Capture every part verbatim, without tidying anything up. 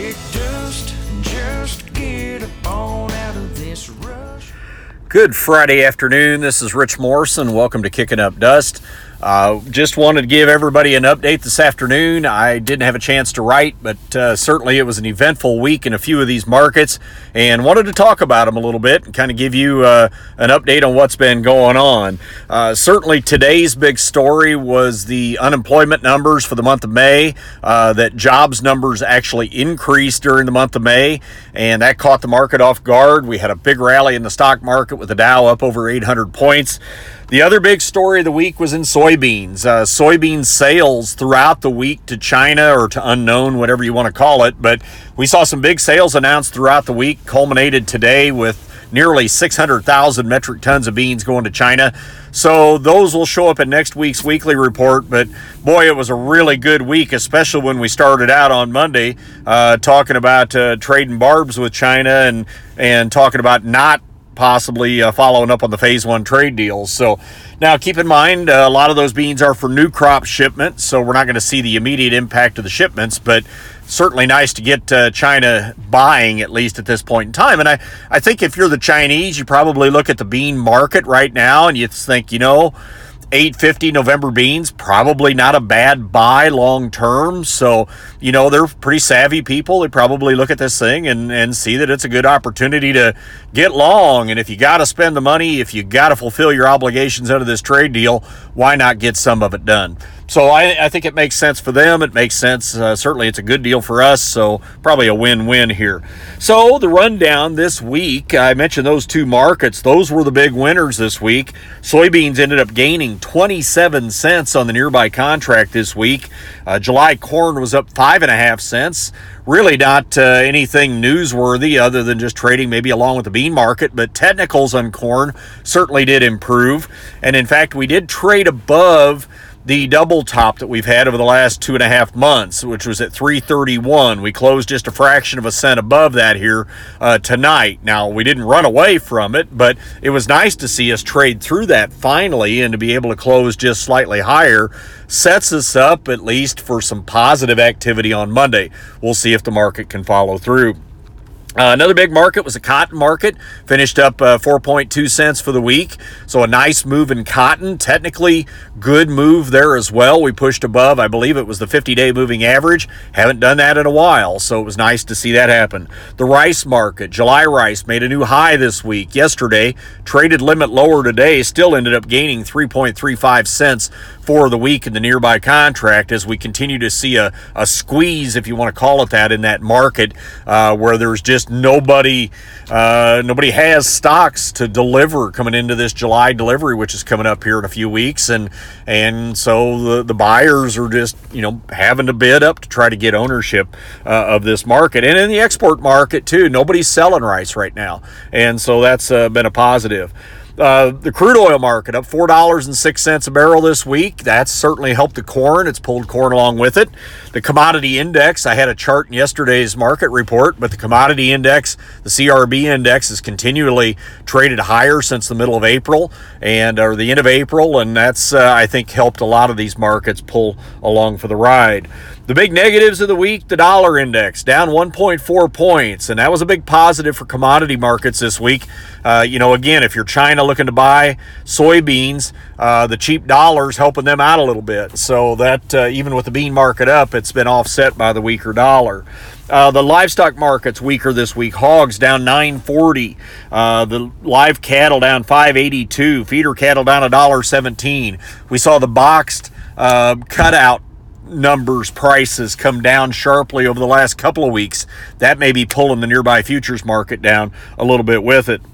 kick dust, just get up on out of this rush. Good Friday afternoon. This is Rich Morrison. Welcome to Kicking Up Dust. Uh, just wanted to give everybody an update this afternoon. I didn't have a chance to write, but uh, certainly it was an eventful week in a few of these markets, and wanted to talk about them a little bit and kind of give you uh, an update on what's been going on. Uh, certainly today's big story was the unemployment numbers for the month of May, uh, that jobs numbers actually increased during the month of May, and that caught the market off guard. We had a big rally in the stock market with the Dow up over eight hundred points. The other big story of the week was in soybeans. Uh, soybean sales throughout the week to China, or to unknown, whatever you want to call it. But we saw some big sales announced throughout the week, culminated today with nearly six hundred thousand metric tons of beans going to China. So those will show up in next week's weekly report. But boy, it was a really good week, especially when we started out on Monday uh, talking about uh, trading barbs with China and, and talking about not possibly uh, following up on the phase one trade deals. So now keep in mind, uh, a lot of those beans are for new crop shipments, so we're not going to see the immediate impact of the shipments, but certainly nice to get uh, China buying, at least at this point in time. And I, I think if you're the Chinese, you probably look at the bean market right now and you think, you know, eight fifty November beans, probably not a bad buy long term. So, you know, they're pretty savvy people. They probably look at this thing and, and see that it's a good opportunity to get long. And if you got to spend the money, if you got to fulfill your obligations under this trade deal, why not get some of it done? So I, I think it makes sense for them. It makes sense. Uh, certainly it's a good deal for us. So probably a win-win here. So the rundown this week, I mentioned those two markets. Those were the big winners this week. Soybeans ended up gaining twenty-seven cents on the nearby contract this week. Uh, July corn was up five and a half cents. Really not uh, anything newsworthy other than just trading maybe along with the bean market, but technicals on corn certainly did improve. And in fact, we did trade above the double top that we've had over the last two and a half months, which was at three thirty-one. We closed just a fraction of a cent above that here uh, tonight. Now, we didn't run away from it, but it was nice to see us trade through that finally, and to be able to close just slightly higher sets us up at least for some positive activity on Monday. We'll see if the market can follow through. Uh, another big market was the cotton market, finished up uh, four point two cents for the week. So a nice move in cotton, technically good move there as well. We pushed above, I believe it was the fifty-day moving average. Haven't done that in a while, so it was nice to see that happen. The rice market, July rice made a new high this week. Yesterday, traded limit lower today, still ended up gaining three point three five cents for the week in the nearby contract, as we continue to see a, a squeeze, if you want to call it that, in that market uh, where there's just nobody uh, nobody has stocks to deliver coming into this July delivery, which is coming up here in a few weeks, and and so the, the buyers are just, you know, having to bid up to try to get ownership uh, of this market. And in the export market too, nobody's selling rice right now, and so that's uh, been a positive. Uh, the crude oil market up four dollars and six cents a barrel this week. That's certainly helped the corn. It's pulled corn along with it. The commodity index, I had a chart in yesterday's market report, but the commodity index, the C R B index, has continually traded higher since the middle of April and or the end of April, and that's, uh, I think, helped a lot of these markets pull along for the ride. The big negatives of the week, the dollar index down one point four points, and that was a big positive for commodity markets this week. Uh, you know, again, if you're China looking to buy soybeans, uh, the cheap dollar's helping them out a little bit. So that uh, even with the bean market up, it's been offset by the weaker dollar. Uh, the livestock market's weaker this week. Hogs down nine forty. Uh, the live cattle down five eighty-two. Feeder cattle down one dollar seventeen. We saw the boxed uh, cutout numbers, prices come down sharply over the last couple of weeks. That may be pulling the nearby futures market down a little bit with it.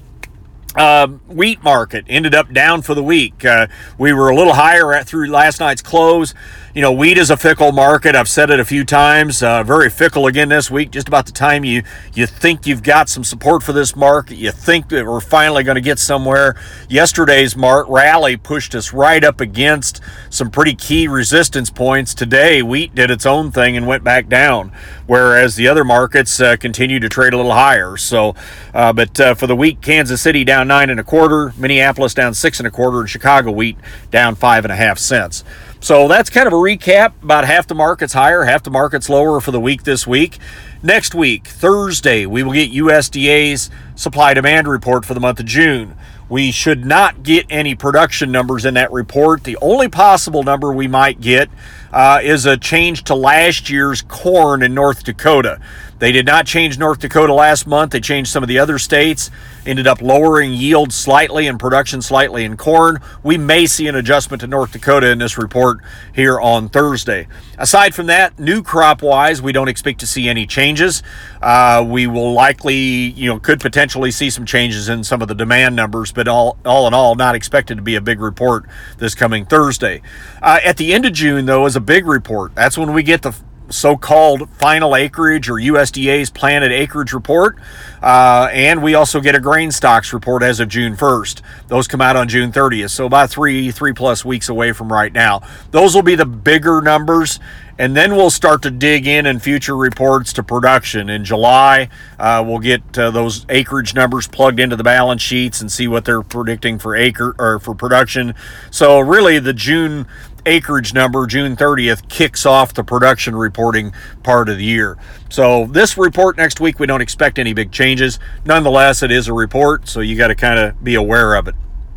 Uh, wheat market ended up down for the week. Uh, we were a little higher at through last night's close. You know, wheat is a fickle market. I've said it a few times. Uh, very fickle again this week. Just about the time you you think you've got some support for this market, you think that we're finally going to get somewhere. Yesterday's mark rally pushed us right up against some pretty key resistance points. Today, wheat did its own thing and went back down, whereas the other markets uh, continue to trade a little higher. So, uh, but uh, for the week, Kansas City down down nine and a quarter, Minneapolis down six and a quarter, and Chicago wheat down five and a half cents. So that's kind of a recap. About half the market's higher, half the market's lower for the week this week. Next week, Thursday, we will get U S D A's supply-demand report for the month of June. We should not get any production numbers in that report. The only possible number we might get uh, is a change to last year's corn in North Dakota. They did not change North Dakota last month. They changed some of the other states, ended up lowering yield slightly and production slightly in corn. We may see an adjustment to North Dakota in this report here on Thursday. Aside from that, new crop-wise, we don't expect to see any changes. Uh, we will likely, you know, could potentially see some changes in some of the demand numbers, but all, all in all, not expected to be a big report this coming Thursday. Uh, at the end of June, though, is a big report. That's when we get the so-called final acreage or U S D A's planted acreage report. Uh, and we also get a grain stocks report as of June first. Those come out on June thirtieth. So about three, three plus weeks away from right now. Those will be the bigger numbers. And then we'll start to dig in in future reports to production. In July, uh, we'll get uh, those acreage numbers plugged into the balance sheets and see what they're predicting for acre or for production. So really the June acreage number, June thirtieth, kicks off the production reporting part of the year. So this report next week, we don't expect any big changes. Nonetheless, it is a report, so you got to kind of be aware of it.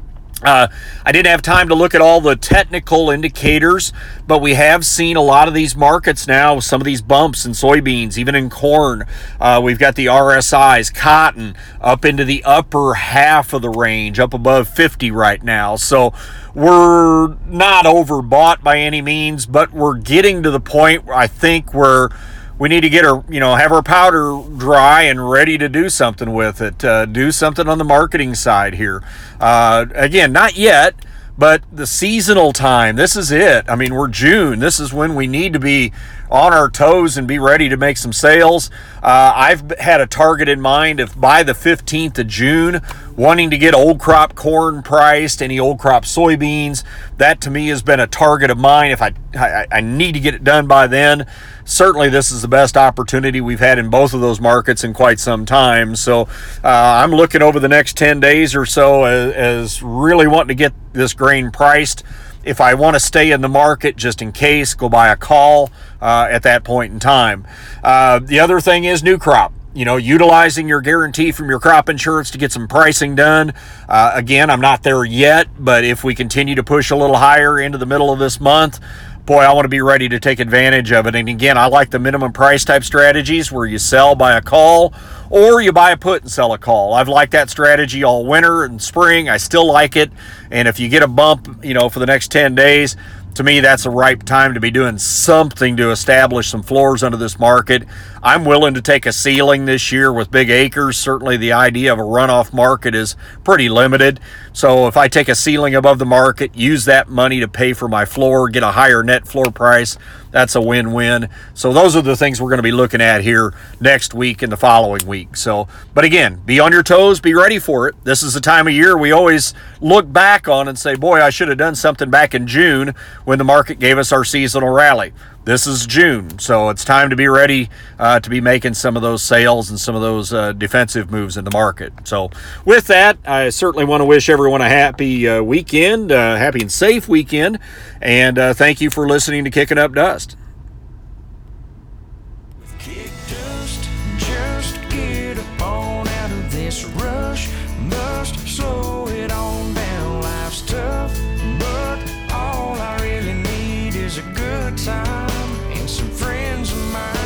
Uh, I didn't have time to look at all the technical indicators, but we have seen a lot of these markets now, some of these bumps in soybeans, even in corn. Uh, we've got the R S Is, cotton, up into the upper half of the range, up above fifty right now. So we're not overbought by any means, but we're getting to the point where I think where we need to get our, you know, have our powder dry and ready to do something with it. Uh, do something on the marketing side here. Uh, again, not yet, but the seasonal time, this is it. I mean, we're June. This is when we need to be on our toes and be ready to make some sales. Uh, I've had a target in mind of by the fifteenth of June, wanting to get old crop corn priced, any old crop soybeans. That to me has been a target of mine. If I, I, I need to get it done by then. Certainly this is the best opportunity we've had in both of those markets in quite some time. So uh, I'm looking over the next ten days or so as, as really wanting to get this grain priced. If I want to stay in the market just in case, go buy a call uh, at that point in time. Uh, the other thing is new crop. You know, utilizing your guarantee from your crop insurance to get some pricing done. Uh, again, I'm not there yet, but if we continue to push a little higher into the middle of this month, boy, I want to be ready to take advantage of it. And again, I like the minimum price type strategies where you sell by a call or you buy a put and sell a call. I've liked that strategy all winter and spring. I still like it. And if you get a bump, you know, for the next ten days, to me, that's the right time to be doing something to establish some floors under this market. I'm willing to take a ceiling this year with big acres. Certainly the idea of a runoff market is pretty limited. So if I take a ceiling above the market, use that money to pay for my floor, get a higher net floor price, that's a win-win. So those are the things we're going to be looking at here next week and the following week. So, but again, be on your toes, be ready for it. This is the time of year we always look back on and say, boy, I should have done something back in June when the market gave us our seasonal rally. This is June, so it's time to be ready uh, to be making some of those sales and some of those uh, defensive moves in the market. So with that, I certainly want to wish everyone a happy uh, weekend, uh, happy and safe weekend, and uh, thank you for listening to Kicking Up Dust. Kick dust, just get up on out of this rush. Must slow it on down, life's tough, but all I really need is a good time.